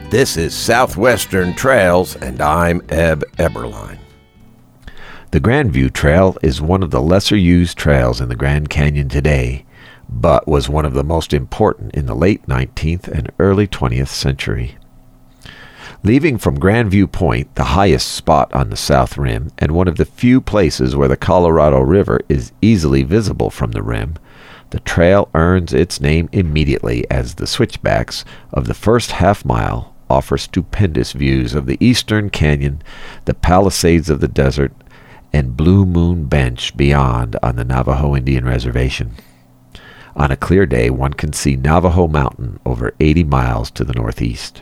This is Southwestern Trails, and I'm Eb Eberline. The Grandview Trail is one of the lesser-used trails in the Grand Canyon today, but was one of the most important in the late 19th and early 20th century. Leaving from Grandview Point, the highest spot on the south rim, and one of the few places where the Colorado River is easily visible from the rim, the trail earns its name immediately as the switchbacks of the first half-mile offer stupendous views of the eastern canyon, the Palisades of the desert, and Blue Moon Bench beyond on the Navajo Indian Reservation. On a clear day, one can see Navajo Mountain over 80 miles to the northeast.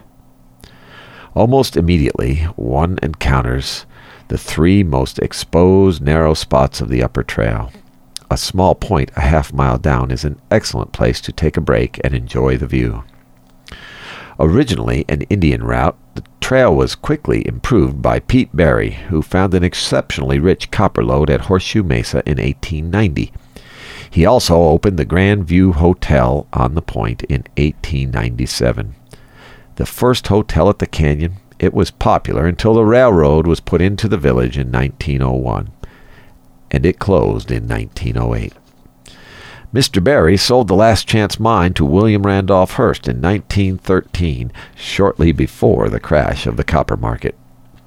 Almost immediately, one encounters the three most exposed narrow spots of the upper trail. A small point a half-mile down is an excellent place to take a break and enjoy the view. Originally an Indian route, the trail was quickly improved by Pete Berry, who found an exceptionally rich copper lode at Horseshoe Mesa in 1890. He also opened the Grandview Hotel on the point in 1897. The first hotel at the canyon, it was popular until the railroad was put into the village in 1901, and it closed in 1908. Mr. Berry sold the Last Chance Mine to William Randolph Hearst in 1913, shortly before the crash of the copper market.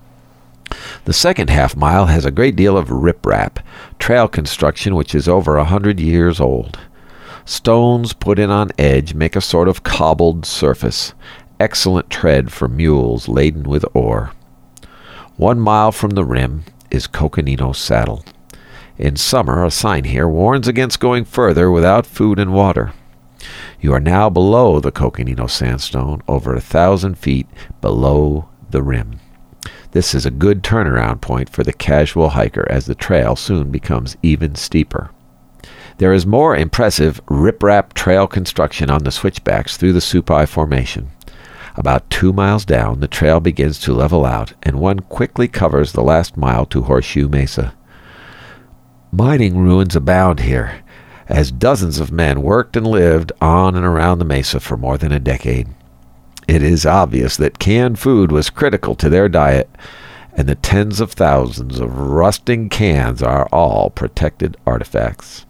The second half-mile has a great deal of riprap, trail construction which is over 100 years old. Stones put in on edge make a sort of cobbled surface, excellent tread for mules laden with ore. 1 mile from the rim is Coconino Saddle. In summer, a sign here warns against going further without food and water. You are now below the Coconino Sandstone, over 1,000 feet below the rim. This is a good turnaround point for the casual hiker as the trail soon becomes even steeper. There is more impressive riprap trail construction on the switchbacks through the Supai Formation. About 2 miles down, the trail begins to level out, and one quickly covers the last mile to Horseshoe Mesa. Mining ruins abound here, as dozens of men worked and lived on and around the mesa for more than a decade. It is obvious that canned food was critical to their diet, and the tens of thousands of rusting cans are all protected artifacts.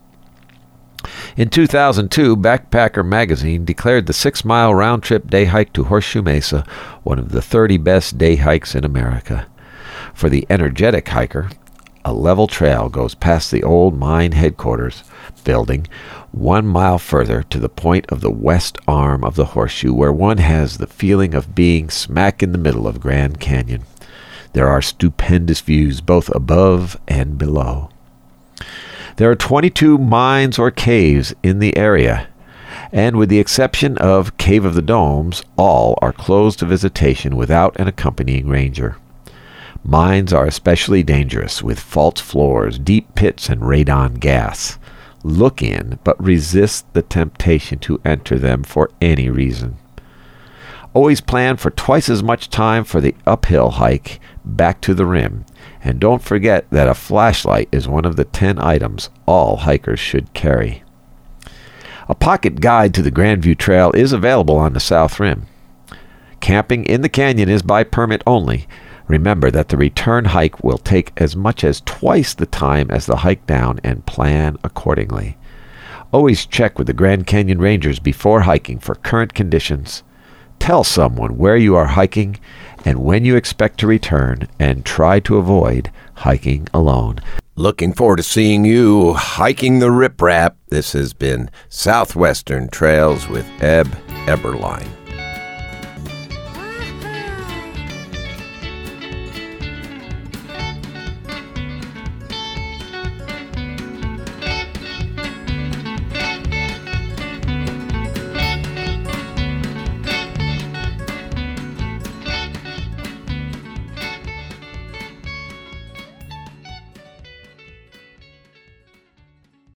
In 2002, Backpacker magazine declared the 6-mile round-trip day hike to Horseshoe Mesa one of the 30 best day hikes in America. For the energetic hiker, a level trail goes past the old mine headquarters building 1 mile further to the point of the west arm of the horseshoe, where one has the feeling of being smack in the middle of Grand Canyon. There are stupendous views both above and below. There are 22 mines or caves in the area, and with the exception of Cave of the Domes, all are closed to visitation without an accompanying ranger. Mines are especially dangerous, with false floors, deep pits, and radon gas. Look in, but resist the temptation to enter them for any reason. Always plan for twice as much time for the uphill hike back to the rim, and don't forget that a flashlight is one of the 10 items all hikers should carry. A pocket guide to the Grandview Trail is available on the south rim. Camping in the canyon is by permit only. Remember that the return hike will take as much as twice the time as the hike down, and plan accordingly. Always check with the Grand Canyon Rangers before hiking for current conditions. Tell someone where you are hiking and when you expect to return, and try to avoid hiking alone. Looking forward to seeing you hiking the riprap. This has been Southwestern Trails with Eb Eberline.